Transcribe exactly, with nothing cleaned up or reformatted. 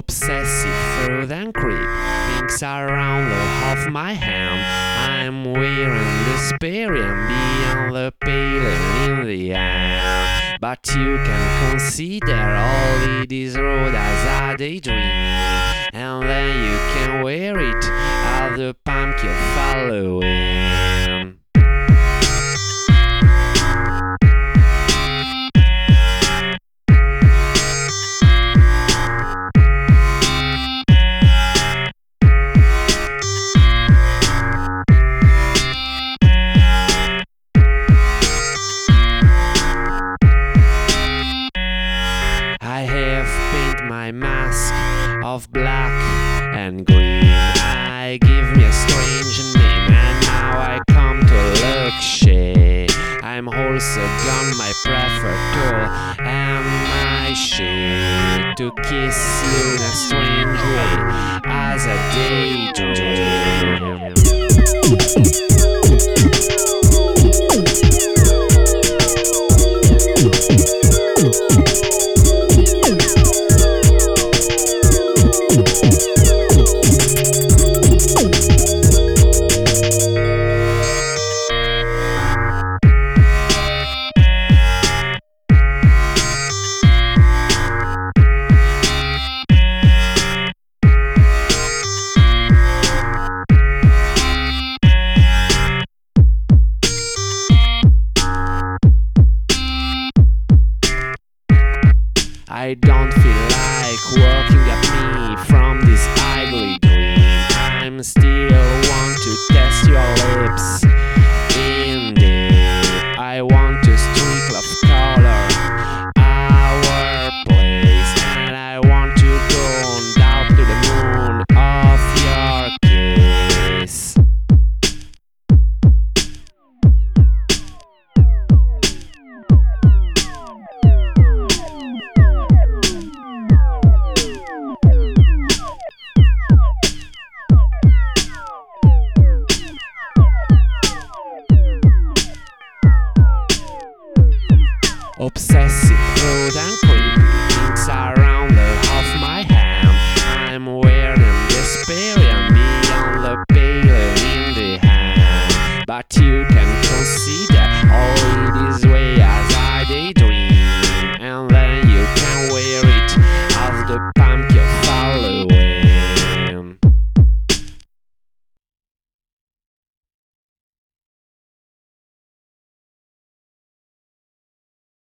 Obsessive fruit and creep, things around the half my hand. I'm wearing Hesperian beyond the pale and in the air. But you can consider all it is road as a daydream, and then you can wear it as the pumpkin following. I have painted my mask of black and green. I give me a strange name, and now I come to look shit. I'm also gone my preferred tool and my shit to kiss you in a strange way as a daydream. I don't feel like walking at me from this ugly dream. I'm still want to test your lips. Indeed, I want to streak of color our place, and I want to go down to the moon of your kiss. Obsessive fruit and creep, things around the half my hand. I'm wearing Hesperian beyond the pale in the hand. But you can consider all it is way as I did.